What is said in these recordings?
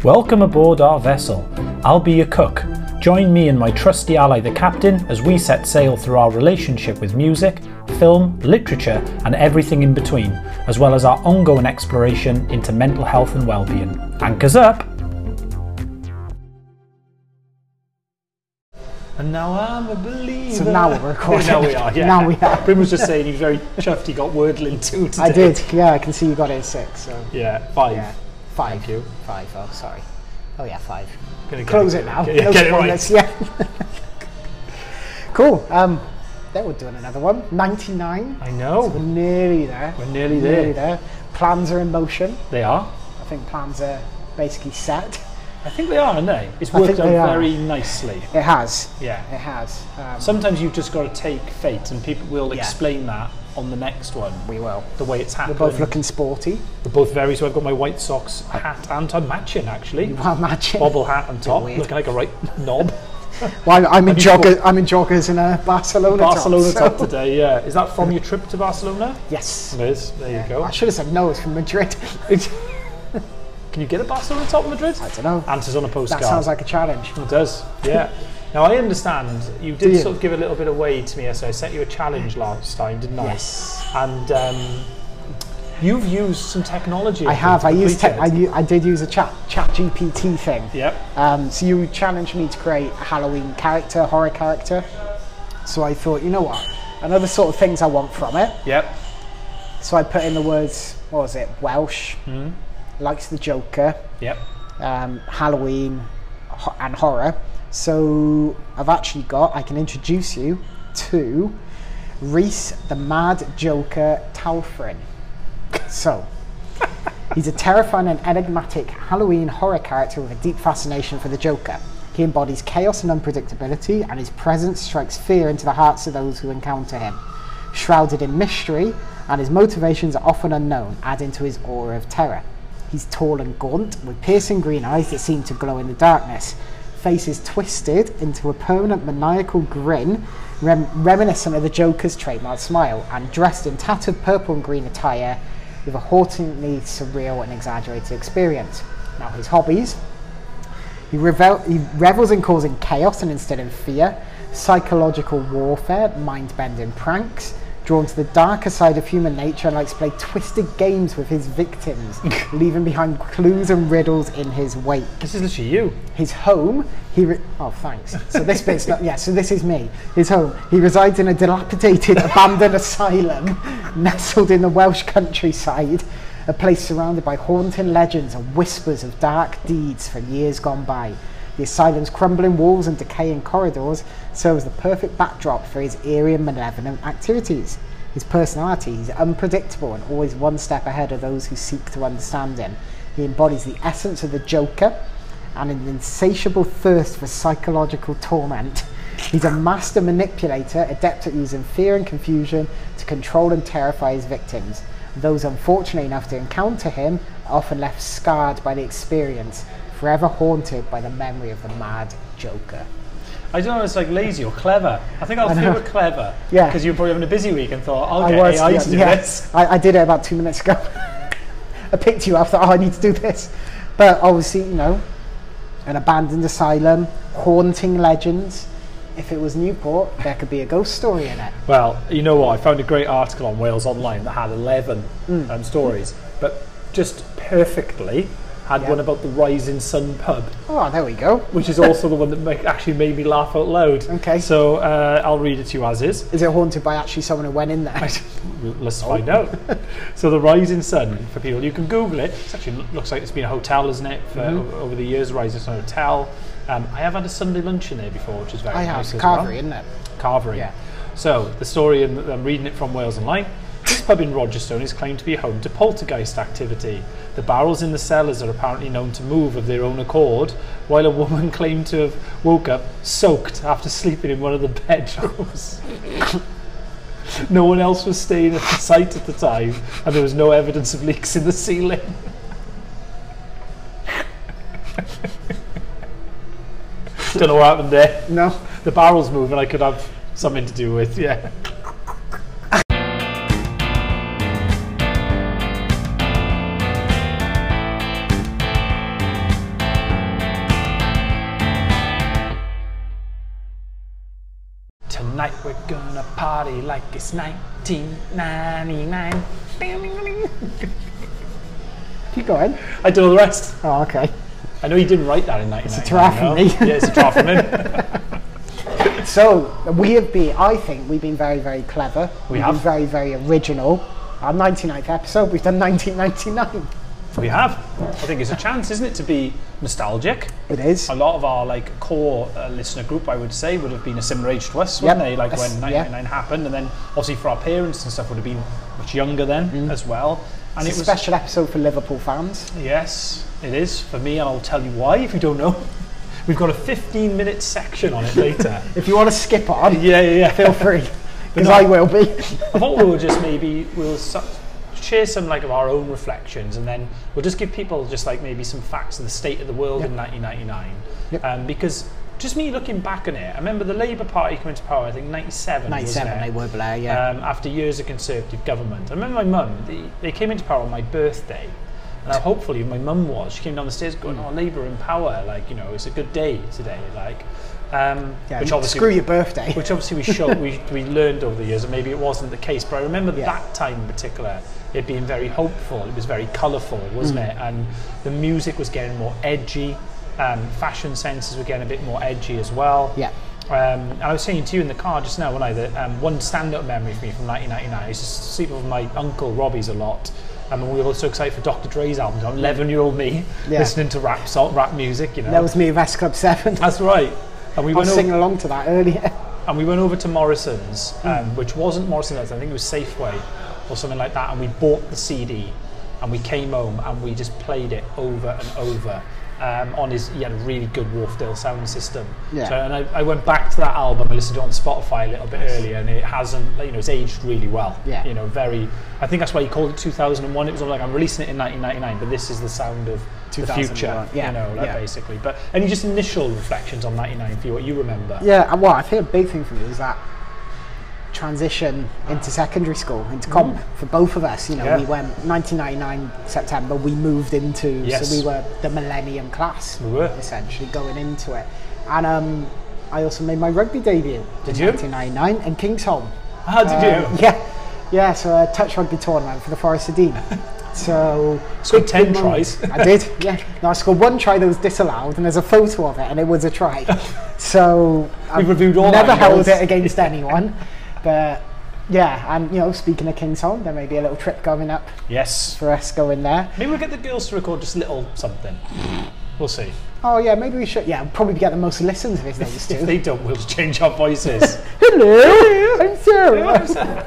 Welcome aboard our vessel. I'll be your cook. Join me and my trusty ally the captain as we set sail through our relationship with music, film, literature and everything in between, as well as our ongoing exploration into mental health and well-being. Anchors up! And now I'm a believer. So now we're recording. Now we are, yeah. Now we are. Brim was just saying he's very chuffed he got Wordling 2 today. I did, yeah, I can see you got it at 6. So. Yeah, 5. Yeah, 5. Thank you. 5, oh, sorry. Oh yeah, 5. Close it now. Get it right. Yeah. Cool. Then we're doing another one. 99. I know. So we're nearly there. We're nearly there. Plans are in motion. They are. I think plans are basically set. I think they are, aren't they? It's worked out very nicely. It has. Yeah. It has. Sometimes you've just got to take fate, and people will explain that on the next one. We will. The way it's happened. We're both looking sporty. We're both very, so I've got my White Sox hat and top matching actually. You are matching. Bobble hat and top, looking like a right knob. Well, I'm in joggers and a Barcelona top today, yeah. Is that from your trip to Barcelona? Yes. It is, there you go. I should have said no, it's from Madrid. Can you get a Barcelona top in Madrid? I don't know. Answers on a postcard. That sounds like a challenge. It does, yeah. Now I understand you did sort of give a little bit away to me, so I set you a challenge last time, didn't I? Yes. And you've used some technology. I have. I did use a chat GPT thing. Yep. So you challenged me to create a Halloween character, horror character. So I thought, you know what? Another sort of things I want from it. Yep. So I put in the words, what was it? Welsh. Likes the Joker. Yep. Halloween and horror. So I can introduce you to Rhys the Mad Joker Talfrin. So, he's a terrifying and enigmatic Halloween horror character with a deep fascination for the Joker. He embodies chaos and unpredictability, and his presence strikes fear into the hearts of those who encounter him. Shrouded in mystery, and his motivations are often unknown, adding to his aura of terror. He's tall and gaunt, with piercing green eyes that seem to glow in the darkness. Face is twisted into a permanent maniacal grin, reminiscent of the Joker's trademark smile, and dressed in tattered purple and green attire with a hauntingly surreal and exaggerated experience. Now his hobbies: he revels in causing chaos and instilling fear, psychological warfare, mind-bending pranks, drawn to the darker side of human nature, and likes to play twisted games with his victims, leaving behind clues and riddles in his wake. This is literally you. His home, oh thanks. So this bit's not, so this is me. His home, he resides in a dilapidated, abandoned asylum, nestled in the Welsh countryside, a place surrounded by haunting legends and whispers of dark deeds from years gone by. The asylum's crumbling walls and decaying corridors serve as the perfect backdrop for his eerie and malevolent activities. His personality is unpredictable and always one step ahead of those who seek to understand him. He embodies the essence of the Joker and an insatiable thirst for psychological torment. He's a master manipulator, adept at using fear and confusion to control and terrify his victims. Those unfortunate enough to encounter him are often left scarred by the experience, forever haunted by the memory of the Mad Joker. I don't know, it's like lazy or clever. I think I'll feel clever. Yeah. Because you were probably having a busy week and thought, I'll get AI to do this. I did it about 2 minutes ago. I picked you up, thought, I need to do this. But obviously, you know, an abandoned asylum, haunting legends. If it was Newport, there could be a ghost story in it. Well, you know what? I found a great article on Wales Online that had 11 stories, but just perfectly had one about the Rising Sun pub. Oh, there we go. Which is also the one that actually made me laugh out loud. Okay. So I'll read it to you as is. Is it haunted by actually someone who went in there? Let's find out. So the Rising Sun, for people, you can Google it. It actually looks like it's been a hotel, isn't it, for over the years, Rising Sun Hotel. I have had a Sunday lunch in there before, which is very nice as well. Carvery, isn't it? Carvery. Yeah. So the story, and I'm reading it from Wales Online. This pub in Rogerstone is claimed to be home to poltergeist activity. The barrels in the cellars are apparently known to move of their own accord, while a woman claimed to have woke up soaked after sleeping in one of the bedrooms. No one else was staying at the site at the time, and there was no evidence of leaks in the ceiling. Don't know what happened there. No. The barrels moving, I could have something to do with, yeah. We're gonna party like it's 1999. Keep going. I do all the rest. Oh, okay. I know he didn't write that in 1999. It's a draft from me. Yeah, it's a draft from him. So I think we've been very, very clever. We've have. been very, very original. Our 99th episode, we've done 1999. We have. I think it's a chance, isn't it, to be nostalgic? It is. A lot of our core listener group, I would say, would have been a similar age to us, wouldn't they? Like when 1999 happened, and then obviously for our parents and stuff would have been much younger then as well. And It's a special episode for Liverpool fans. Yes, it is for me, and I'll tell you why if you don't know. We've got a 15-minute section on it later. If you want to skip on, yeah, feel free, because I will be. I thought we'll share some of our own reflections, and then we'll just give people just maybe some facts of the state of the world in 1999. Yep. Because just me looking back on it, I remember the Labour Party coming to power, I think 97, wasn't it? They were Blair, yeah. After years of Conservative government. I remember my mum, they came into power on my birthday, and hopefully my mum she came down the stairs going, oh, Labour in power, it's a good day today, which obviously, screw your birthday. Which obviously we learned over the years, and maybe it wasn't the case, but I remember that time in particular, it being very hopeful, it was very colourful, wasn't it? And the music was getting more edgy, fashion senses were getting a bit more edgy as well. Yeah. And I was saying to you in the car just now, that one stand-up memory for me from 1999, I used to sleep with my uncle Robbie's a lot, and we were so excited for Dr. Dre's album, 11-year-old me, listening to rap music, That was me with S Club 7. That's right. And we went singing along to that earlier. And we went over to Morrison's, which wasn't Morrison's, I think it was Safeway or something like that, and we bought the CD, and we came home and we just played it over and over. He had a really good Wharfdale sound system. Yeah. So, and I went back to that album, I listened to it on Spotify a little bit earlier, and it hasn't, it's aged really well. Yeah. I think that's why he called it 2001. It was I'm releasing it in 1999, but this is the sound of the future, basically. But any just initial reflections on 99 for you, what you remember? Yeah, well, I think a big thing for me was that transition into secondary school, into comp for both of us. We went 1999 September, we moved into, so we were the millennium class. We were. Essentially going into it. And I also made my rugby debut in 1999 in Kingsholm. Ah, did you? Yeah, so a touch rugby tournament for the Forest of Dean. So scored 10 tries. I did, yeah. No, I scored one try that was disallowed, and there's a photo of it, and it was a try. So we've reviewed all never held it against anyone. But yeah, and speaking of Kingsholm, there may be a little trip coming up. Yes. For us going there. Maybe we'll get the girls to record just a little something. We'll see. Oh yeah, maybe we should. Yeah, we'll probably get the most listens if those two. If they don't, we'll just change our voices. Hello, I'm Sarah.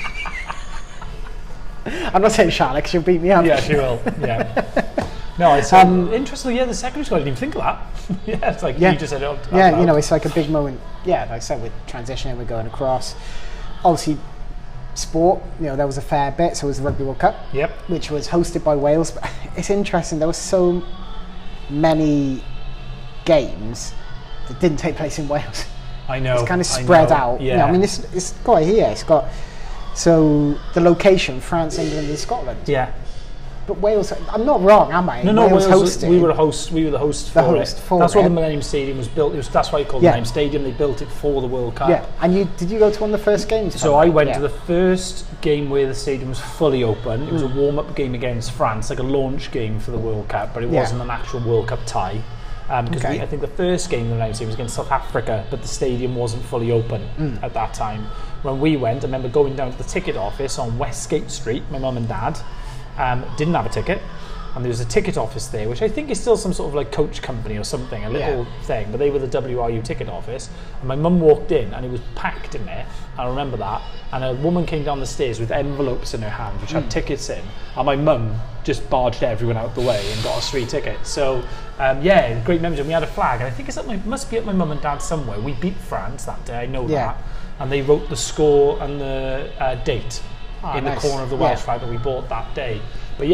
I'm not saying Charlotte because she'll beat me up. Yeah, she will. Yeah. No, it's interestingly, the secondary school, I didn't even think of that. Yeah, it's you just said it. It's like a big moment. Yeah, like I said, with transitioning, we're going across. Obviously, sport, there was a fair bit. So it was the Rugby World Cup, which was hosted by Wales. But it's interesting, there were so many games that didn't take place in Wales. I know. It's kind of spread out. Yeah. It's got here. It's got the location: France, England, and Scotland. Yeah. But Wales, I'm not wrong, am I? No, Wales hosted. We were the host for it. That's why the Millennium Stadium was built. That's why it's called the Millennium Stadium. They built it for the World Cup. Yeah, and did you go to one of the first games? So I went to the first game where the stadium was fully open. It was a warm-up game against France, like a launch game for the World Cup, but it wasn't an actual World Cup tie. Because I think the first game of the Millennium Stadium was against South Africa, but the stadium wasn't fully open at that time. When we went, I remember going down to the ticket office on Westgate Street, my mum and dad, didn't have a ticket, and there was a ticket office there, which I think is still some sort of coach company or something, a little thing, but they were the WRU ticket office, and my mum walked in and it was packed in there, I remember that, and a woman came down the stairs with envelopes in her hand which had tickets in, and my mum just barged everyone out the way and got us free tickets. So great memories. And we had a flag, and I think it must be at my mum and dad somewhere. We beat France that day, I know that, and they wrote the score and the date in the corner of the Welsh flag that we bought that day. But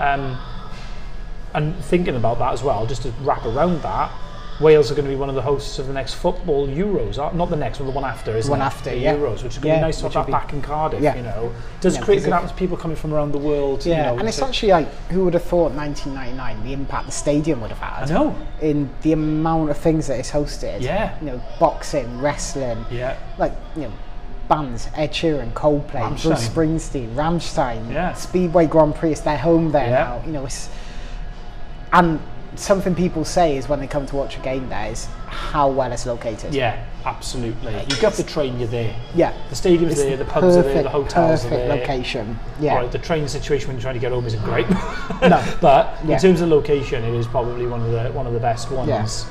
and thinking about that as well, just to wrap around that, Wales are going to be one of the hosts of the next football Euros, not the next one, the one after, isn't it? One after, the Euros, which is going to be nice to have that back in Cardiff, Does create good atmosphere, people coming from around the world. And it's actually who would have thought 1999, the impact the stadium would have had. I know. In the amount of things that it's hosted. Yeah. Boxing, wrestling. Yeah. bands: Ed Sheeran, Coldplay, Rammstein. Bruce Springsteen, Rammstein, Yeah. Speedway Grand Prix. It's their home there Yeah. now. You know, and something people say is when they come to watch a game there is how well it's located. Yeah, absolutely. You get off the train, you're there. Yeah. The stadium's It's there, the pubs are there, the perfect- hotels are perfect there. location. Yeah. Right, the train situation when you're trying to get home isn't great. No. But Yeah. in terms of location, it is probably one of the best ones.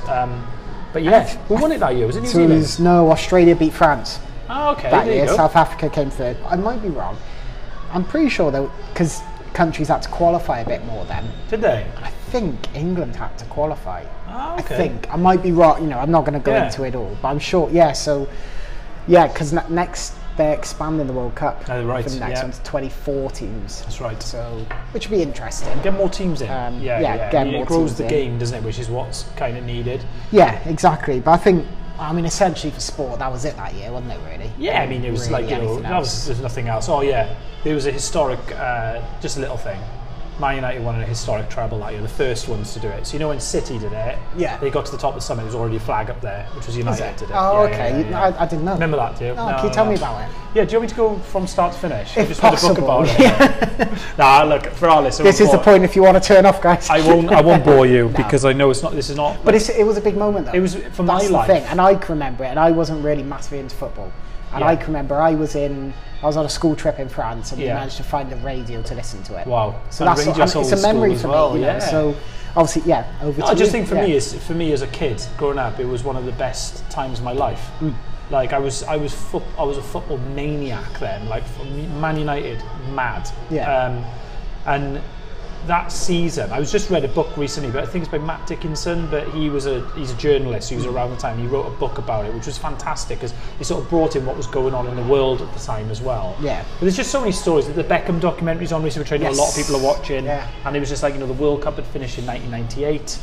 But yeah, who won it that year? Was it New So it Zealand? was, no, Australia beat France Oh, okay. that there you year. go. South Africa came third. I might be wrong. I'm pretty sure though, because countries had to qualify a bit more then. Did they? I think England had to qualify. Oh, I okay. think. I might be wrong. You know, I'm not going to go Yeah. into it all, but I'm sure. Yeah. So, yeah, because next they're expanding the World Cup Oh, right, for the next yeah. one to 24 teams. That's right. So, which would be interesting. Get more teams in. yeah, get more It grows teams the in. game, doesn't it? Which is what's kind of needed. Yeah, exactly. But I think, I mean, essentially for sport, that was it that year, wasn't it? Really? Yeah, I mean, it was Really like, you know, anything that else. there's nothing else. Oh, yeah. There was a historic, just a little thing. Man United won a historic treble that year, the first ones to do it. So, you know, when City did it, Yeah. they got to the top of the summit, there was already a flag up there, which was United it? did it. Oh, Yeah, okay. yeah. I didn't know. Remember that, do you? Oh, can you tell me about it? Yeah, do you want me to go from start to finish? I If just read a book possible. about it. Nah, look, for our listeners, This is the point if you want to turn off, guys. I won't bore you No. because I know this is not. But it was a big moment, though. It was for my That's the life. thing, and I can remember it. And I wasn't really massively into football, and Yeah. I can remember I was on a school trip in France, and we Yeah. managed to find the radio to listen to it. Wow. So And that's radio's and it's a old school memory as for well, me, you know. yeah. So obviously, yeah. Over No, to I just you. think for me as a kid growing up, it was one of the best times of my life. Like I was a football maniac then, like Man United mad. Yeah. And that season, I was just read a book recently, but I think it's by Matt Dickinson. But he's a journalist. He was around the time. He wrote a book about it, which was fantastic because he sort of brought in what was going on in the world at the time as well. Yeah. But there's just so many stories. The Beckham documentaries on recently, which I know a lot of Yes. people are watching. Yeah. And it was just like, you know, the World Cup had finished in 1998.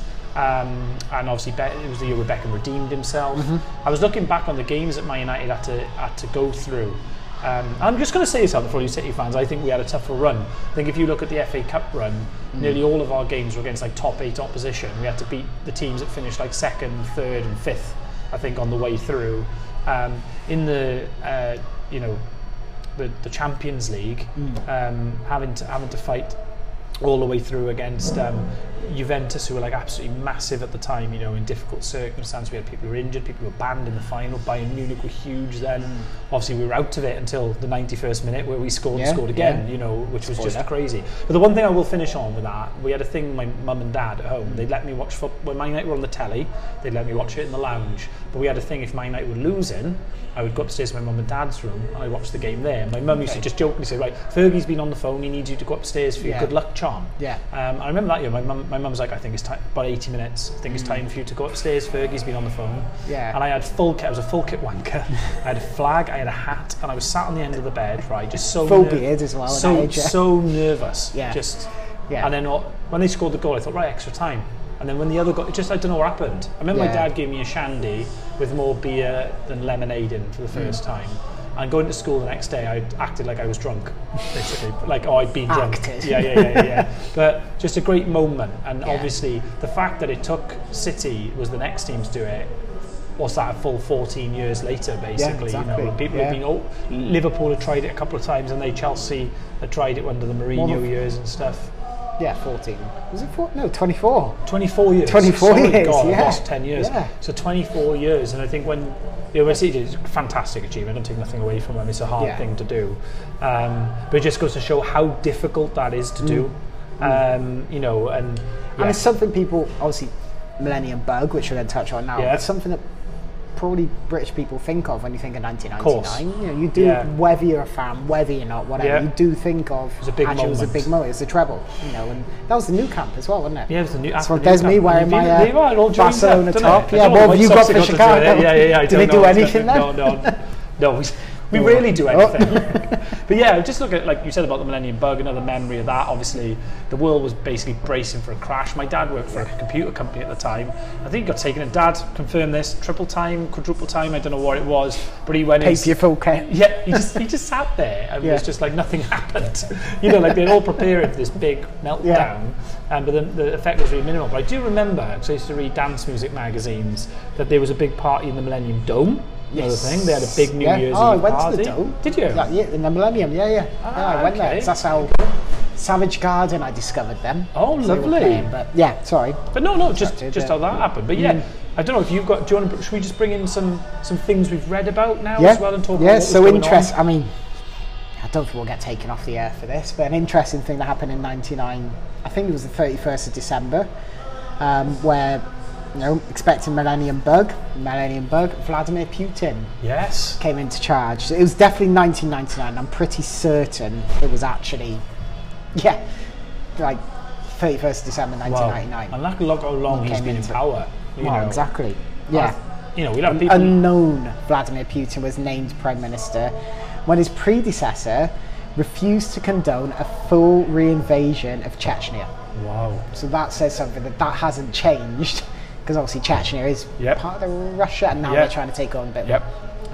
And obviously it was the year where Beckham redeemed himself. I was looking back on the games that Man United had to go through. I'm just going to say this out before you City fans. I think we had a tougher run. I think if you look at the FA Cup run, nearly all of our games were against like top 8 opposition. We had to beat the teams that finished like 2nd, 3rd, and 5th. I think on the way through. In the the Champions League, having to fight all the way through against Juventus, who were like absolutely massive at the time, you know, in difficult circumstances. We had people who were injured, people who were banned in the final. Bayern Munich were huge then. Obviously we were out of it until the 91st minute where we scored and scored again, you know, which was just crazy. But the one thing I will finish on with that, we had a thing with my mum and dad at home. They'd let me watch football. When Man United were on the telly, they'd let me watch it in the lounge. But we had a thing, if Man United were losing, I would go upstairs to my mum and dad's room and I'd watch the game there. My mum used to just jokingly say, right, Fergie's been on the phone, he needs you to go upstairs for your good luck charm. Yeah. I remember that year, my mum's like, I think it's time, about 80 minutes, I think it's time for you to go upstairs, Fergie's been on the phone. Yeah. And I had full kit, I was a full kit wanker. I had a flag, I had a hat, and I was sat on the end of the bed, right, just so Full beard as well, so, at that age, yeah. so nervous. Yeah. And then when they scored the goal, I thought, right, extra time. And then when the other goal, I don't know what happened. I remember my dad gave me a shandy with more beer than lemonade in for the first time. And going to school the next day, I acted like I was drunk, basically. Like, I'd been drunk. Acted. Yeah. But just a great moment. And obviously, the fact that it took City, was the next team to do it, was that a full 14 years later, basically. Yeah, exactly. You know, people have been, Liverpool had tried it a couple of times, and Chelsea had tried it under the Mourinho years and stuff. Yeah, 14. Was it 4? No, 24. 24 years. 24 Sorry, years, God, yeah. I've lost 10 years. Yeah. So 24 years, and I think when City is a fantastic achievement, I don't take nothing away from them, it's a hard thing to do. But it just goes to show how difficult that is to do. You know, and it's something people, obviously, Millennium Bug, which we're going to touch on now, it's something that probably British people think of when you think of 1999. You know, you do, whether you're a fan, whether you're not, whatever, you do think of it was a big moment. It was a big moment. It was a treble, you know, and that was the new camp as well, wasn't it? Yeah, it was the new. So there's me wearing my Barcelona top. Yeah, what have you got for Chicago? Yeah. Did they do anything then? No. We rarely do anything. But yeah, just look at, like you said about the Millennium Bug, another memory of that. Obviously, the world was basically bracing for a crash. My dad worked for a computer company at the time. I think he got taken. And Dad confirmed this: triple time, quadruple time. I don't know what it was, but he went. Paid for your full kit. Yeah, he just sat there and was just like nothing happened. You know, like they're all preparing for this big meltdown. But then the effect was really minimal. But I do remember, because I used to read dance music magazines, that there was a big party in the Millennium Dome. another thing. They had a big New Yeah. Year's Oh, I Eve went party. to the Dome. Did you? Yeah, in the Millennium. Yeah. I went there. okay. 'Cause that's how Savage Garden. I discovered them. Oh, So they were lovely. playing, but yeah, sorry. But no, just Interrupted, how that happened. But yeah, I don't know if you've got. Do you want to? Should we just bring in some things we've read about now Yeah, as well and talk about yeah. what was So going interest. on? I mean, I don't think we'll get taken off the air for this, but an interesting thing that happened in '99. I think it was the 31st of December, where expecting Millennium Bug, Vladimir Putin Yes. came into charge. It was definitely 1999. I'm pretty certain it was actually, like 31st of December 1999. And look how long He he's came been in into- power. You Well, know. exactly. Yeah. We'll have people. Unknown Vladimir Putin was named Prime Minister when his predecessor refused to condone a full reinvasion of Chechnya. Wow. So that says something that hasn't changed, because obviously Chechnya is Yep. part of Russia, and now Yep. they're trying to take on a bit. Yep.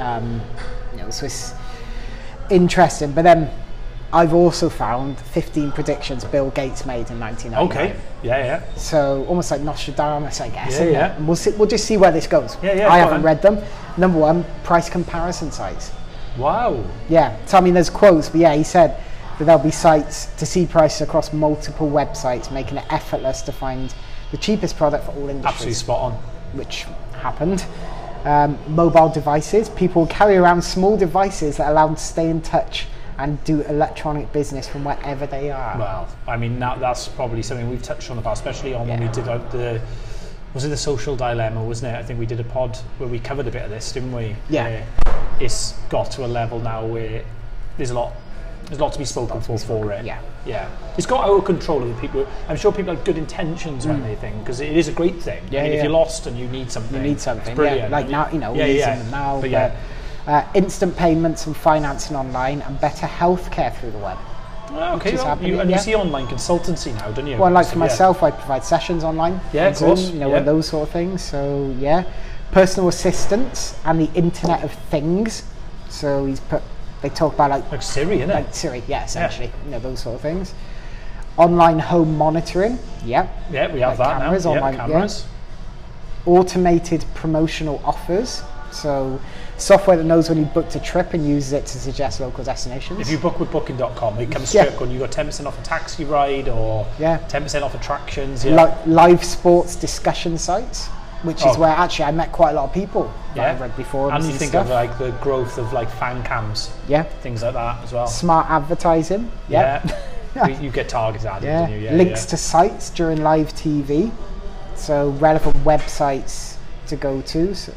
So it's interesting. But then I've also found 15 predictions Bill Gates made in 1999. Okay. Yeah. So almost like Nostradamus, I guess. Yeah, isn't yeah. it? And we'll just see where this goes. Yeah, I go haven't on. read them. Number one, price comparison sites. Wow. Yeah. So I mean, there's quotes, but yeah, he said that there'll be sites to see prices across multiple websites, making it effortless to find the cheapest product for all industries. Absolutely spot on. Which happened. Mobile devices. People will carry around small devices that allow them to stay in touch and do electronic business from wherever they are. Well, I mean, that's probably something we've touched on about, especially on when we did was it the social dilemma, wasn't it? I think we did a pod where we covered a bit of this, didn't we? Yeah. Where it's got to a level now where there's a lot to be spoken for it. Yeah. It's got out of control of the people. I'm sure people have good intentions when they think, because it is a great thing. Yeah, I mean, yeah. if you're lost and you need something, It's brilliant. Yeah, like now, we're using them now. But instant payments and financing online, and better healthcare through the web. Oh, okay, is well, happening, you yeah. see online consultancy now, don't you? Well, like So, for myself, I provide sessions online. Yeah, on of course, Zoom, yeah. and those sort of things. So yeah, personal assistants and the Internet of Things. So they talk about like Siri, innit? like Siri, essentially, those sort of things. Online home monitoring, Yeah, we have like that cameras, now. online, Cameras. Automated promotional offers. So software that knows when you booked a trip and uses it to suggest local destinations. If you book with Booking.com, it comes straight up when you got 10% off a taxi ride or 10% off attractions. Yeah. Live sports discussion sites, which is where actually I met quite a lot of people that I've read before. And you think stuff. of like the growth of like fan cams, things like that as well. Smart advertising, You get targeted ads, don't you? Links to sites during live TV, so relevant websites to go to. So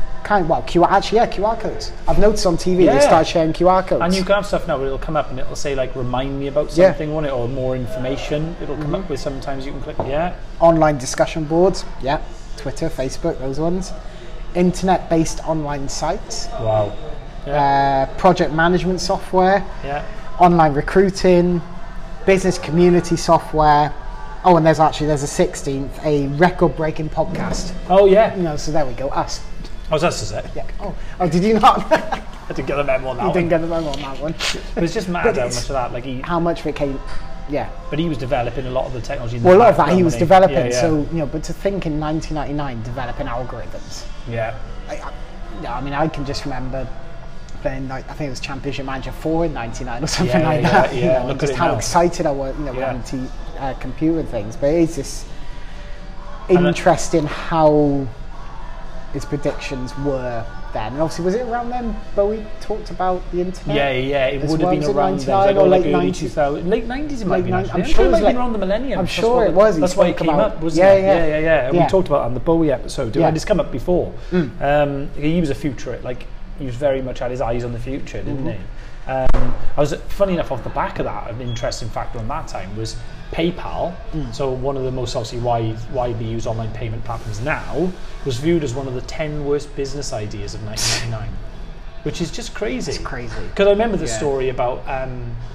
QR codes. I've noticed on TV they start sharing QR codes. And you can have stuff now where it'll come up and it'll say like remind me about something, won't it? Or more information. It'll come up with, sometimes you can click Online discussion boards, Twitter, Facebook, those ones. Internet-based online sites. Wow. Project management software. Online recruiting. Business community software. Oh, and there's a 16th, a record-breaking podcast. Oh yeah. So there we go, us. I was asked to say. Yeah. Oh, did you not? I didn't get the memo on that You one. didn't get the memo on that one. But it's just mad how much of that, like how much of it came. Yeah. But he was developing a lot of the technology. Well, a lot of that he was developing. Yeah. So but to think in 1999 developing algorithms. Yeah. I mean, I can just remember playing, like, I think it was Championship Manager 4 in '99 or something like that. Yeah. Look just how excited I was, having to compute and things. But it's just interesting how his predictions were then. And obviously, was it around then Bowie talked about the internet? Yeah. It would have been around then, like, or late early 90s. 2000s. Late 90s it might be. I'm sure it it was might be around the millennium. I'm sure it was. That's why it came up, wasn't it? Yeah. We talked about it on the Bowie episode. And it's come up before. He was a futurist. Like, he was very much had his eyes on the future, didn't he? I was, funny enough, off the back of that, an interesting factor on that time was PayPal. So one of the most obviously widely used online payment platforms now was viewed as one of the 10 worst business ideas of 1999, which is just crazy. It's crazy. Because I remember the story about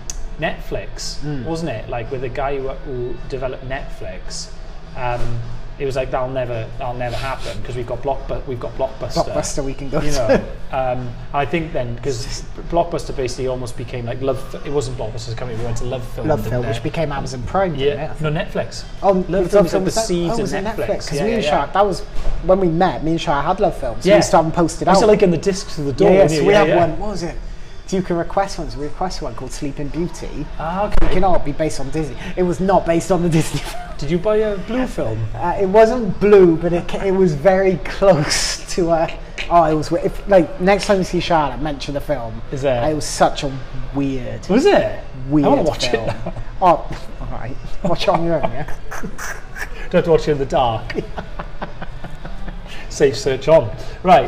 Netflix, wasn't it? Like with the guy who developed Netflix. it was like that'll never happen because we've got Blockbuster. Blockbuster we can go You know, to. I think then because Blockbuster basically almost became like Love. It wasn't Blockbuster's company. We went to Love Film. Love didn't Film, it? which became Amazon Prime. Yeah, Didn't it? no, Netflix. Oh, Love Film was like the was that? seeds was of it Netflix. Because Yeah, me and yeah. Shark, that was when we met. Me and Shark had Love Film, so Yeah. we used to have them posted I out. used to like in the discs to the door. yeah, didn't so you? we have yeah. one. What was it? You can request one. So we requested one called Sleeping Beauty. Ah, It okay. cannot be based on Disney. It was not based on the Disney. Did you buy a blue film? It wasn't blue, but it was very close to it was if like next time you see Charlotte, mention the film. Is there? It was such a weird. Was it? Weird I want to watch film. it now. Oh, all right. Watch it on your own, yeah. Don't have to watch it in the dark. Safe search on. Right.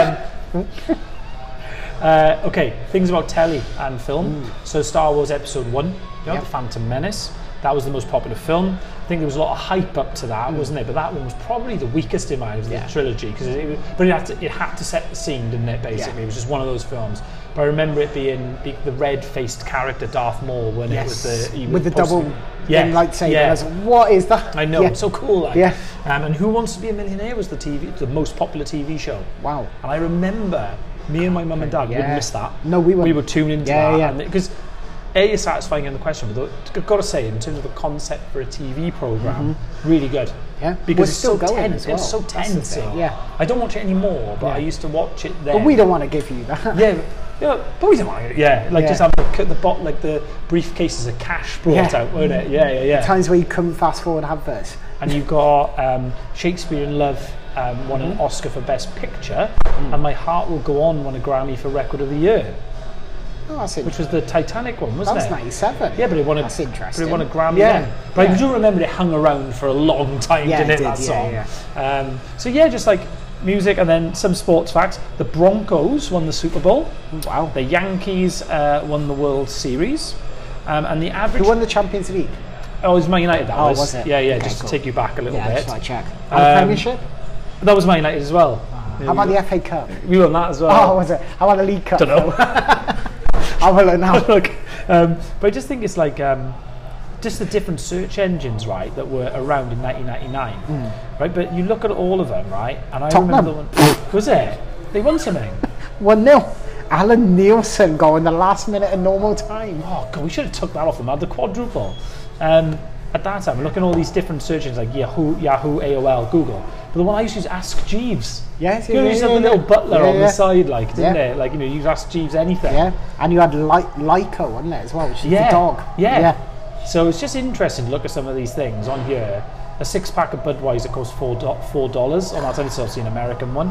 Okay, things about telly and film. So Star Wars Episode 1, Yep. The Phantom Menace. That was the most popular film. I think there was a lot of hype up to that, wasn't it? But that one was probably the weakest in my of the trilogy because it had to set the scene, didn't it? Basically, it was just one of those films. But I remember it being the red-faced character Darth Maul when it was with the double lightsaber. Yeah. I was like, what is that? I know, it's so cool. Like. Yeah. And Who Wants to Be a Millionaire was the most popular TV show. Wow. And I remember me and my mum and dad wouldn't miss that. No, we wouldn't. We would tune into that. Because it's satisfying in the question, but I've got to say, in terms of the concept for a TV program, really good. Yeah. Because We're it's still so going tense. as well. It's so That's the tense. thing, yeah. I don't watch it anymore, but I used to watch it then. But we don't want to give you that. Yeah, but we don't want it. Yeah, like just have the briefcases of cash brought out, weren't it? Yeah. Times where you couldn't fast forward adverts. And you've got Shakespeare in Love won an Oscar for Best Picture, and My Heart Will Go On won a Grammy for Record of the Year, Oh, that's which was the Titanic one, wasn't That was it? 97. Yeah, but it won a. That's interesting. But it won a Grammy Yeah. then. But I Yeah. do remember it hung around for a long time, Yeah, didn't it it? did, That song. yeah, So yeah, just like music, and then some sports facts. The Broncos won the Super Bowl. Wow. The Yankees won the World Series, and the average. Who won the Champions League? Oh, it was Man United. That Was it? Yeah, Okay, just cool. to take you back a little Yeah, bit. just like check. And the Premiership? That was Man United as well. How about the FA Cup? We won that as well. Oh, was it? How about the League Cup? Don't know. I will look now. Look, but I just think it's like just the different search engines, right, that were around in 1999, right? But you look at all of them, right? And I remember the one. Was it? They won something. 1-0. Alan Nielsen going the last minute in normal time. Oh God, we should have took that off them. Had the quadruple. At that time, looking at all these different search engines like Yahoo, AOL, Google. But the one I used to use, Ask Jeeves. Yes, You used to have the little butler on the yeah. side, like, didn't Yeah. it? Like, you could ask Jeeves anything. Yeah, and you had Lyco, wasn't it, as well, which is the dog. Yeah. So it's just interesting to look at some of these things on here. A 6-pack of Budweiser costs $4. On that time, it's obviously an American one.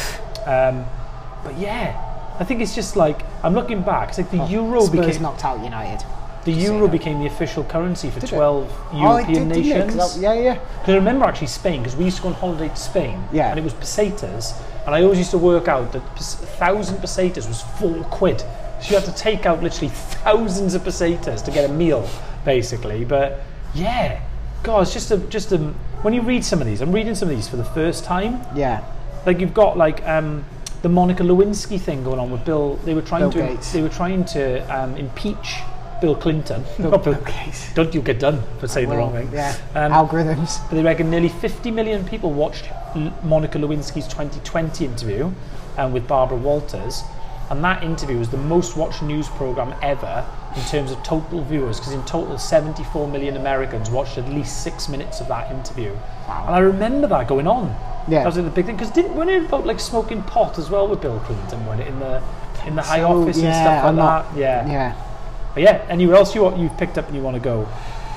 But yeah, I think it's just like, I'm looking back, it's like the Euro Spurs knocked out United. the Euro became the official currency for 12 European nations. Yeah. Because I remember actually Spain, because we used to go on holiday to Spain, Yeah. and it was pesetas, and I always used to work out that 1,000 pesetas was £4. So you had to take out literally thousands of pesetas to get a meal, basically. But yeah, God, it's just a when you read some of these, I'm reading some of these for the first time. Yeah. Like you've got like the Monica Lewinsky thing going on with Bill. They were trying Bill Gates. impeach Bill Clinton. Bill Gates. Don't you get done for saying the wrong thing. Yeah. Algorithms. But they reckon nearly 50 million people watched Monica Lewinsky's 2020 interview with Barbara Walters, and that interview was the most watched news program ever in terms of total viewers, because in total 74 million Americans watched at least 6 minutes of that interview. Wow. And I remember that going on. Yeah. That was like the big thing, because wasn't it about like smoking pot as well with Bill Clinton, wasn't it, in the high office and stuff like that? Yeah. But yeah, anywhere else you've picked up and you want to go?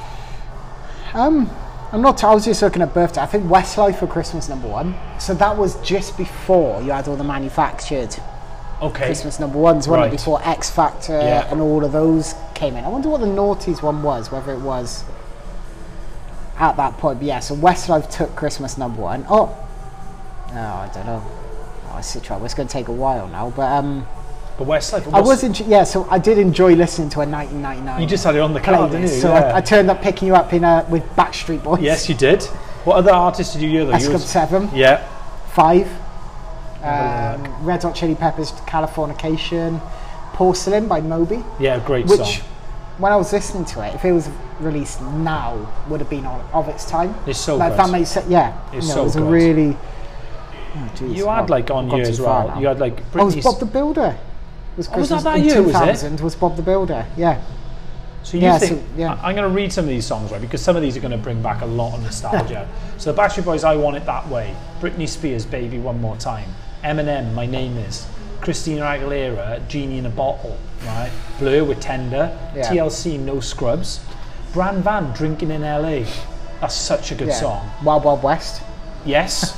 I'm not. I was just looking at birthday. I think Westlife for Christmas #1. So that was just before you had all the manufactured Christmas #1s, wasn't Right. it? Before X Factor and all of those came in. I wonder what the Naughties one was. Whether it was at that point. But yeah. So Westlife took Christmas #1. Oh, I don't know. It's going to take a while now, but But Westlife. I was so I did enjoy listening to a 1999. You just had it on the card, didn't you? So I turned up picking you up with Backstreet Boys. Yes, you did. What other artists did you hear though? S Club 7. Yeah. 5. Red Hot Chili Peppers, Californication. Porcelain by Moby. Yeah, great Which song. when I was listening to it, if it was released now, would have been of its time. It's so like good. that makes sense. Yeah, It's you know, so it was good. a really. Oh, geez, You had like on I've gone you too as far well. now. You had like Oh, it was Britney's. Bob the Builder. Was Oh, was that Christmas that in year, was it? 2000 was Bob the Builder? Yeah. So you Yeah, think, so, yeah. I'm going to read some of these songs, right, because some of these are going to bring back a lot of nostalgia. So the Backstreet Boys, I Want It That Way. Britney Spears, Baby One More Time. Eminem, My Name Is. Christina Aguilera, Genie in a Bottle, right? Blur with Tender. Yeah. TLC, No Scrubs. Bran Van, Drinking in LA. That's such a good Yeah. song. Wild Wild West. Yes.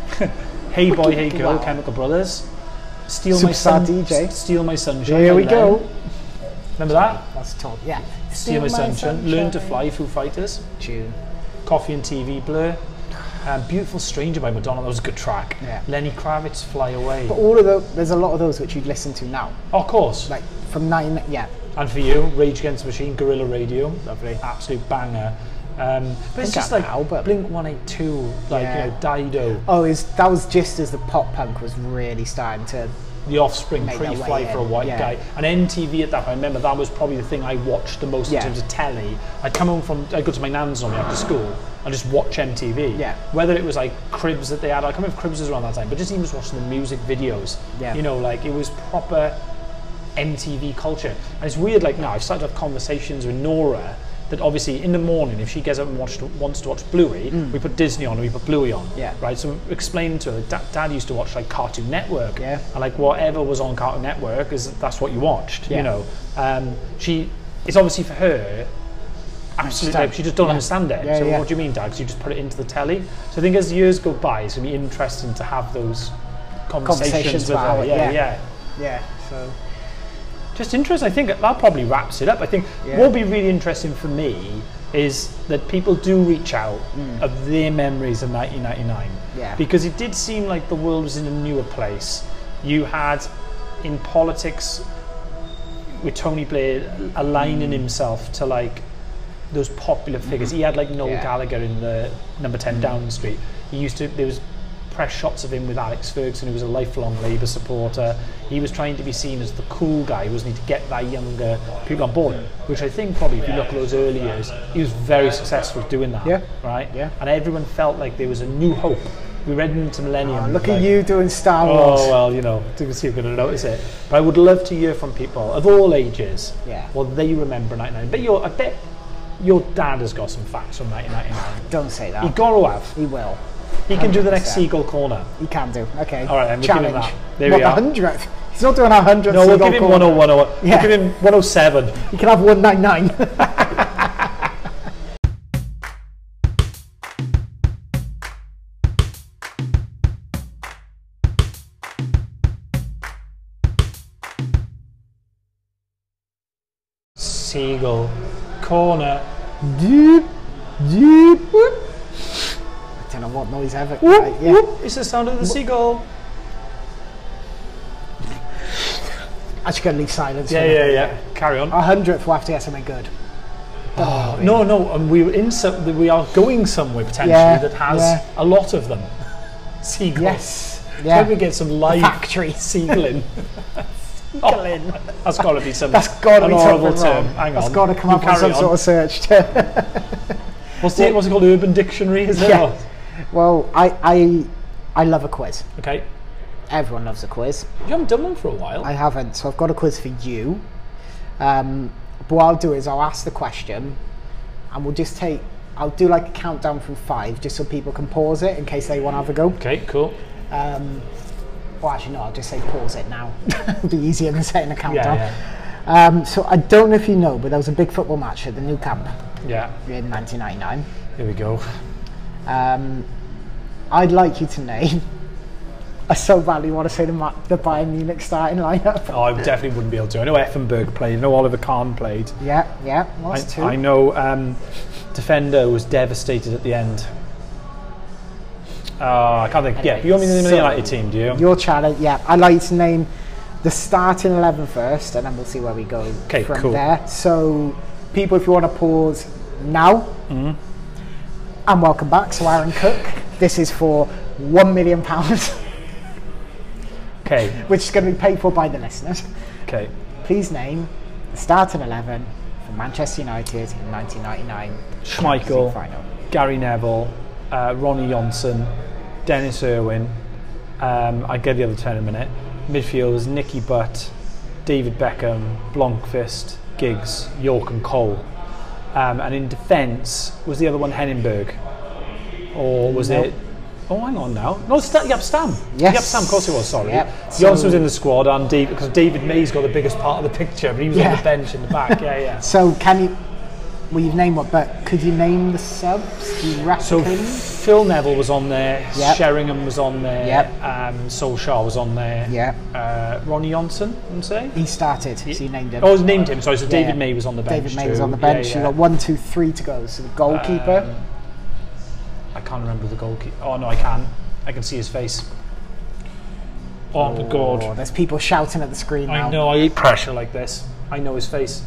Hey Boy, Hey Girl, Wow. Chemical Brothers. Steal My Superstar Sun, DJ. Steal My Sunshine. Here by we Len. go. Remember that? That's top. Yeah. Steal My Sunshine. Learn to Fly, Foo Fighters. Tune. Coffee and TV, Blur. Beautiful Stranger by Madonna, that was a good track. Yeah. Lenny Kravitz, Fly Away. But all of those, there's a lot of those which you'd listen to now. Oh, of course. Like from 9. Yeah. And for you, Rage Against the Machine, Guerrilla Radio. Lovely. Absolute banger. But it's Think just that like now, but- Blink 182, like, Yeah. you know, Dido, Oh, that was just as the pop punk was really starting to. The Offspring, Make their Pre-Fly way for a in, White yeah. Guy. And MTV at that point, I remember that was probably the thing I watched the most Yeah. in terms of telly. I'd come home I'd go to my nan's normally after school and just watch MTV. Yeah. Whether it was like Cribs that they had, I can't remember if Cribs was around that time, but just even just watching the music videos. Yeah. You know, like it was proper MTV culture. And it's weird, like now I've started to have conversations with Nora that obviously in the morning, if she gets up and wants to watch Bluey, we put Disney on and we put Bluey on. Yeah. Right. So explain to her that Dad used to watch like Cartoon Network. Yeah. And like whatever was on Cartoon Network that's what you watched. Yeah. You know. It's obviously for her. Absolutely, like, she just don't Yeah. understand it. Yeah, So yeah. what do you mean, Dad? 'Cause you just put it into the telly. So I think as years go by, it's gonna be interesting to have those conversations with about her. it, Yeah, yeah. yeah. Yeah. So. Just interesting. I think that probably wraps it up. I think Yeah. what will be really interesting for me is that people do reach out of their memories of 1999. Yeah. Because it did seem like the world was in a newer place. You had in politics with Tony Blair aligning himself to like those popular figures. He had like Noel Yeah. Gallagher in the Number 10 Downing Street. There was press shots of him with Alex Ferguson, who was a lifelong Labour supporter. He was trying to be seen as the cool guy, wasn't he, to get that younger people on board, which I think probably if you look at those early years, he was very successful doing that. Yeah. Right? Yeah. And everyone felt like there was a new hope. We read into Millennium. Oh, look like, at you doing Star Wars. Oh, well, you know, you can see you're going to notice it. But I would love to hear from people of all ages Yeah. what they remember 99. But I bet your dad has got some facts from 1999. Don't say that. He got to have. He will. He can do the next 100%. Seagull Corner. He can do. Okay. All right, then, we'll give him Challenge. that. There What, we are. the 100th? He's not doing 100th. No, we'll Seagull give him Corner. 101. Yeah. We'll give him 107. You can have 199. Seagull Corner. Deep, deep. Whoop. I don't know what noise ever. Whoop, Right, yeah. whoop. It's the sound of the seagull. Actually, gotta leave silence. Yeah, for yeah, the- yeah. Carry on. 100th, we'll have to get something good. Oh, no, and we are going somewhere potentially Yeah, that has yeah. a lot of them. Seagulls. Yes. Yeah. Yeah. Maybe we get some live factory. seagulling. Seagulling. That's got to be some. That's got to an be horrible something term. wrong. Hang That's on. got to come You up on carry some sort of search. What's it called? Urban Dictionary? Is it? Yeah. Well, I love a quiz. Okay. Everyone loves a quiz. You haven't done one for a while. I haven't, so I've got a quiz for you. But what I'll do is I'll ask the question, and I'll do like a countdown from 5, just so people can pause it in case they want to have a go. Okay, cool. Well, actually, no, I'll just say pause it now. It'll be easier than setting a countdown. Yeah, So I don't know if you know, but there was a big football match at the new camp yeah. in 1999. Here we go. I'd like you to name. I so badly want to say the Bayern Munich starting lineup. Oh, I definitely wouldn't be able to. I know Effenberg played. I know Oliver Kahn played. Yeah, what's two? I know Defender was devastated at the end. I can't think. Anyway, You want me to name the so United team, do you? Your challenge, yeah. I'd like you to name the starting 11 first, and then we'll see where we go Okay, from cool. there. So, people, if you want to pause now, and welcome back. So, Aaron Cook, this is for £1 million, Okay. which is going to be paid for by the listeners. Okay. Please name the starting 11 for Manchester United in 1999 Champions Schmeichel, League final. Gary Neville, Ronnie Johnson, Dennis Irwin. I get the other 10 in a minute. Midfield was Nicky Butt, David Beckham, Blomqvist, Giggs, York and Cole. And in defence, was the other one Henningberg? Or was it... Oh, hang on now. No, Jaap Stam. Yes. Jaap Stam, of course it was, sorry. Yep. Johnson was in the squad, and because David May's got the biggest part of the picture, but he was on the bench in the back. Yeah. So can you... Well, you've named what, but could you name the subs? Do you reckon? So Phil Neville was on there, Sheringham was on there, Solskjaer was on there, Ronnie Johnson, I'm saying? He started, so you named him. Oh, I named him, sorry, so David May was on the bench. David May was on the bench. You've got 1, 2, 3 to go. So the goalkeeper. I can't remember the goalkeeper. Oh, no, I can. I can see his face. Oh, my God. There's people shouting at the screen now. I know, I hate pressure like this. I know his face.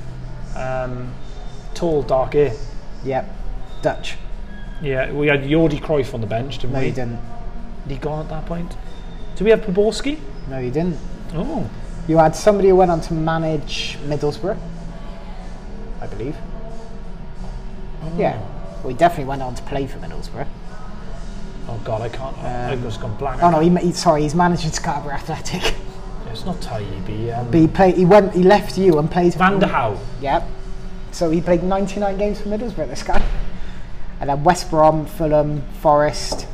Tall, dark hair. Yep. Dutch. Yeah, we had Jordi Cruyff on the bench, didn't we? No, you didn't. Did he gone at that point? Did we have Poborski? No, you didn't. Oh. You had somebody who went on to manage Middlesbrough, I believe. Oh. Yeah. Well, he definitely went on to play for Middlesbrough. Oh God, I can't. I've just gone blank. Oh no, he's managing Scarborough Athletic. It's not Taibbi. But he left you and played Van der Hau. Yep. So he played 99 games for Middlesbrough, this guy. And then West Brom, Fulham, Forest.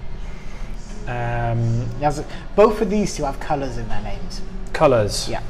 Both of these two have colours in their names. Colours? Yeah.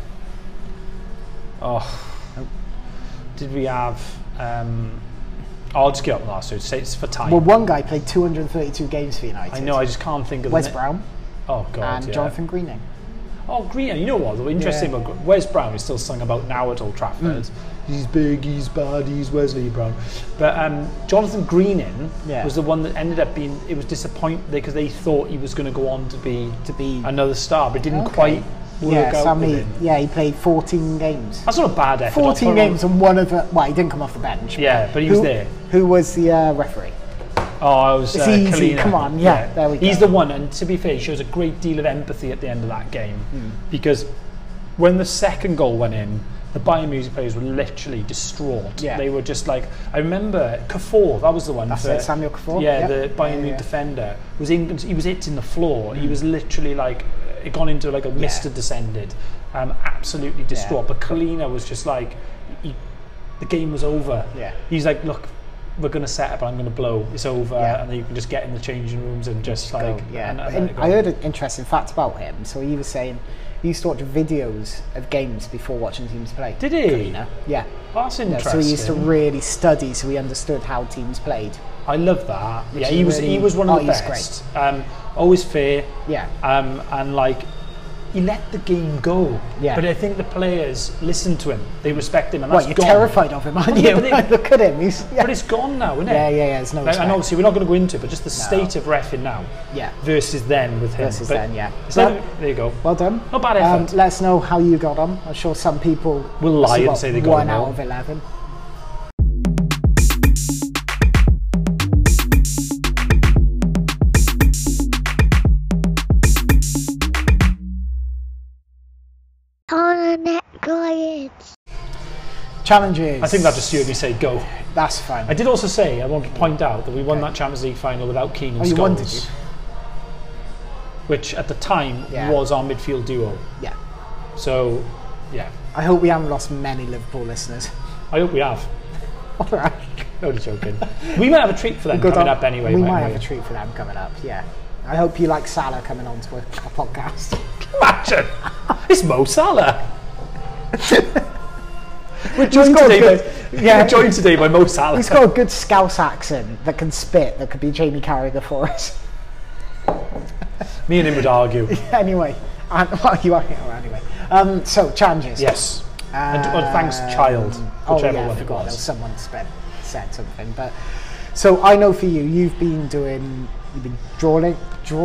Oh. Did we have... I'll just get up last, so it's for time. Well, one guy played 232 games for United. I know, I just can't think of Wes Brown. Oh, God, and Jonathan Greening. Oh, Greening, you know what? The interesting about Wes Brown is still sung about now at Old Trafford. He's big, he's bad, he's Wesley Brown. But Jonathan Greening was the one that ended up being... It was disappointing because they thought he was going to go on to be another star, but it didn't quite work out with him. Yeah, he played 14 games. That's not a bad effort. 14 games and one of the... Well, he didn't come off the bench. Yeah, but he was there. Who was the referee? Oh, it was it's easy, Kalina. Come on, there we go. He's the one, and to be fair, he shows a great deal of empathy at the end of that game. Because when the second goal went in, the Bayern Munich players were literally distraught. Yeah. They were just like, I remember Kaffour, that was the one. That's it, Samuel Kaffour. Yeah, the Bayern Munich defender. He was hitting the floor. He was literally like, it gone into like a mist had descended. Absolutely distraught. But Kalina was just like, the game was over. Yeah. He's like, look, we're going to set up, I'm going to blow, it's over, and then you can just get in the changing rooms and just like... I heard an interesting fact about him. So he was saying he used to watch videos of games before watching teams play. Did he? Kalina. Yeah. That's interesting. So he used to really study, so he understood how teams played. I love that. Yeah, he was one of the best. Great. Always fair. Yeah. And like, he let the game go. Yeah. But I think the players listen to him. They respect him, and that's you're gone. Terrified of him, aren't you? Look at him. But it's gone now, isn't it? Yeah. There's no respect. And obviously, we're not going to go into it, but just the state of reffing now. Yeah. Versus then with him. There you go. Well done. Not bad effort. Let us know how you got on. I'm sure some people will lie and say they got 1 out of 11. Challenges. I think that just heard me say go. That's fine. I did also say, I want to point out that we won that Champions League final without Keane and Scholes. You won, did you? Which at the time was our midfield duo. Yeah. So, yeah. I hope we haven't lost many Liverpool listeners. I hope we have. All right. Only joking. We might have a treat for them coming up anyway. We might have a treat for them coming up, yeah. I hope you like Salah coming on to a podcast. Imagine! It's Mo Salah! We're joined today by Mo Salah. He's got a good Scouse accent that can spit, that could be Jamie Carragher for us. Me and him would argue. Anyway. So, challenges. Yes. And thanks, child. Whichever one I forgot. it was. There was someone said something. But so I know for you, you've been drawing.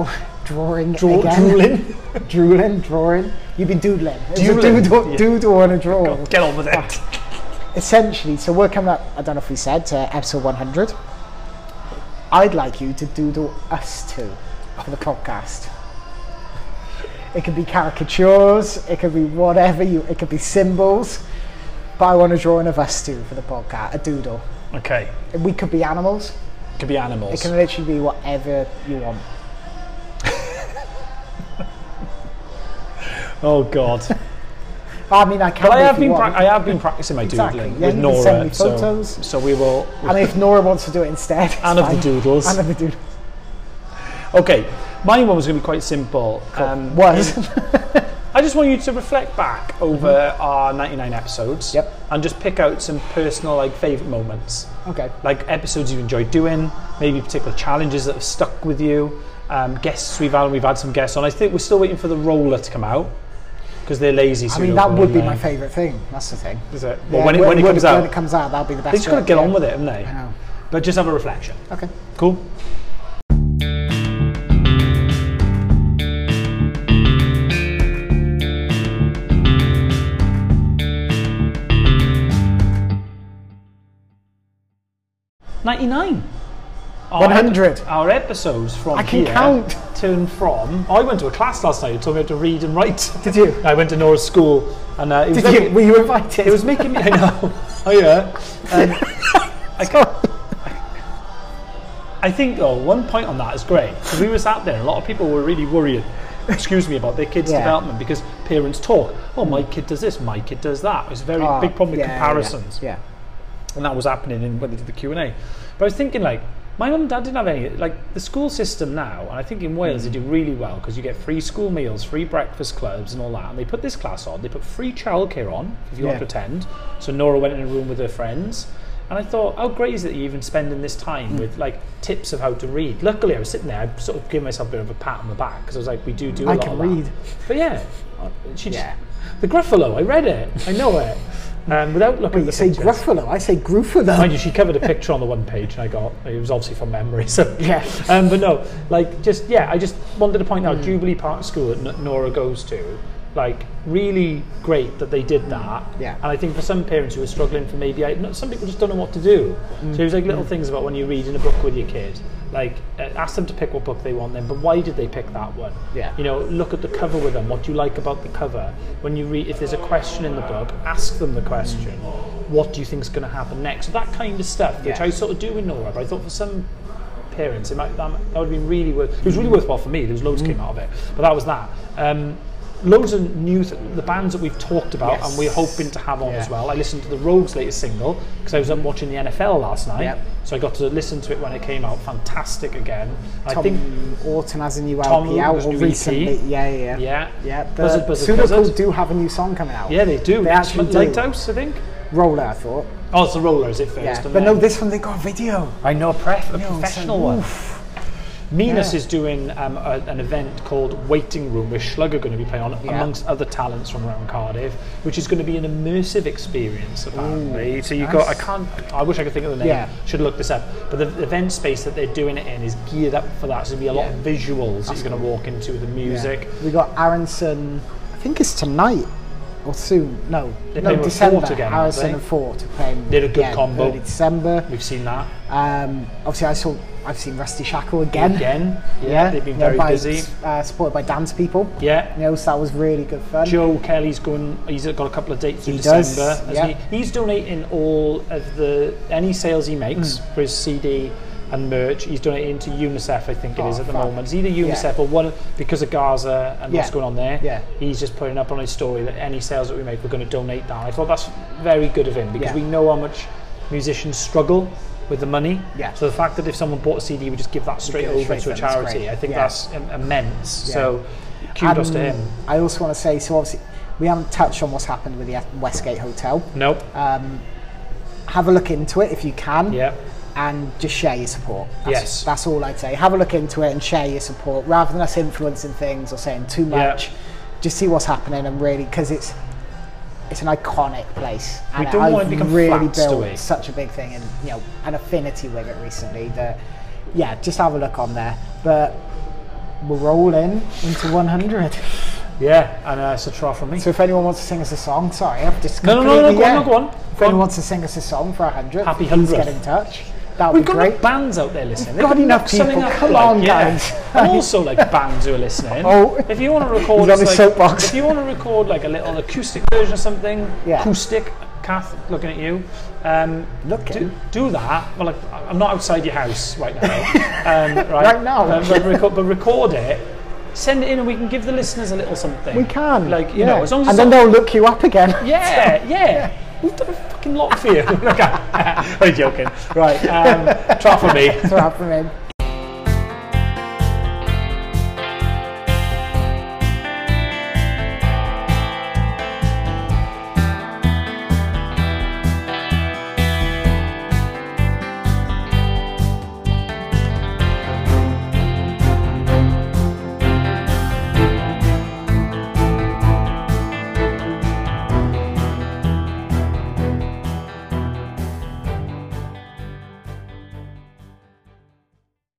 You've been doodling. Doodle and a draw. Get on with it. Essentially, so we're coming up, I don't know if we said, to episode 100. I'd like you to doodle us two for the podcast. It could be caricatures, it could be whatever it could be symbols. But I want to draw in of us two for the podcast, a doodle. Okay. We could be animals. Could be animals. It can literally be whatever you want. Oh God. I mean, I can. But I have been practicing my doodling with Nora. Send me photos. So we will. And if Nora wants to do it instead, and of the doodles. And of the doodles. Okay, my one was going to be quite simple. I just want you to reflect back over our 99 episodes. Yep. And just pick out some personal, like, favourite moments. Okay. Like episodes you enjoyed doing, maybe particular challenges that have stuck with you. Guests we've had some guests on. I think we're still waiting for the roller to come out because they're lazy. So I mean, that would be my favourite thing. That's the thing. Is it? Yeah, Well, when it comes out. When it comes out, that'll be the best. They just got to get on with it, haven't they? I know. But just have a reflection. Okay. Cool. $99. 100. Our episodes from I can here count. turn from. I went to a class last night. It taught me how to read and write. Did you? I went to Nora's school, and it was Did you? Were you invited? It was making me. I know. Oh yeah. I think though one point on that is great because we were sat there. And a lot of people were really worried. Excuse me, about their kids' development because parents talk. Oh, my kid does this. My kid does that. It was a very big problem with comparisons. Yeah. And that was happening when they did the Q&A. But I was thinking, like, my mum and dad didn't have any, like, the school system now, and I think in Wales they do really well because you get free school meals, free breakfast clubs and all that, and they put this class on, they put free childcare on if you want to attend. So Nora went in a room with her friends, and I thought, how great is it that you're even spending this time with, like, tips of how to read. Luckily, I was sitting there, I sort of gave myself a bit of a pat on the back because I was like, we do a lot of that. I can read. But yeah, the Gruffalo, I read it, I know it. Without looking at the say pictures. Gruffalo, I say Gruffalo. Mind you, she covered a picture on the one page, and it was obviously from memory. So yeah. But no, like I just wanted to point out Jubilee Park School that Nora goes to, like really great that they did that. Yeah. And I think for some parents who are struggling for maybe some people just don't know what to do. So there's like little things about when you're reading a book with your kid. Like, ask them to pick what book they want then, but why did they pick that one? Yeah. You know, look at the cover with them. What do you like about the cover? When you read, if there's a question in the book, ask them the question. What do you think is going to happen next? So that kind of stuff, which I sort of do with Nora, but I thought for some parents, that would have been really it was really worthwhile for me. There was loads came out of it, but that was that. Loads of new the bands that we've talked about and we're hoping to have on as well. I listened to the Rogues' latest single because I was up watching the NFL last night, so I got to listen to it when it came out. Fantastic again. Tom I think Orton has a new LP out recently. Yeah. The Sudoku do have a new song coming out. Yeah, they do. They actually do. Lighthouse, I think. Roller, I thought. Oh, it's the Roller, is it first? Yeah, but no, this one they got a video. I know, a professional one. Minas Yeah. is doing an event called Waiting Room where Slug are going to be playing on amongst other talents from around Cardiff, which is going to be an immersive experience apparently. So you've got, I wish I could think of the name, should look this up, but the event space that they're doing it in is geared up for that. So there's going to be a lot of visuals that you're going to walk into with the music. Yeah. We got Aronson, I think it's tonight or soon. No, December. Again, Aronson and Fort are playing. They're a good combo. Early December. We've seen that. Obviously, I've seen Rusty Shackle again. Yeah, they've been very busy. Supported by dance people. Yeah. You know, so that was really good fun. Joe Kelly's he's got a couple of dates in December. He's donating all of any sales he makes for his CD and merch. He's donating to UNICEF, I think it is at the moment. It's either UNICEF or one because of Gaza and what's going on there. Yeah. He's just putting up on his story that any sales that we make, we're going to donate that. I thought that's very good of him because we know how much musicians struggle with the money. Yeah. So the fact that if someone bought a CD, we just give that straight over to a charity, I think that's immense. Yeah. So kudos to him. I also want to say, so obviously we haven't touched on what's happened with the Westgate Hotel. Nope. Have a look into it if you can. Yeah. And just share your support. That's all I'd say. Have a look into it and share your support rather than us influencing things or saying too much. Just see what's happening and really, because it's an iconic place. And we don't want to become really built away. Such a big thing and an affinity with it recently that just have a look on there. But we're rolling into 100. Yeah, and it's a try from me. So if anyone wants to sing us a song, sorry, I've just go on. If anyone wants to sing us a song for 100, happy 100. Please get in touch. That would be great. We've got bands out there listening. We've got enough people. Come on, guys. And also like bands who are listening. If you want to record, if you want to record like a little acoustic version of something, acoustic Kath, looking at you. Looking? Do that. Well, like, I'm not outside your house right now. Right now? But record it. Send it in and we can give the listeners a little something. We can. Like, you know, as long as and then they'll look you up again. Yeah. We've done a fucking lot for you. I'm joking. Right. Trap for me. Trap for me.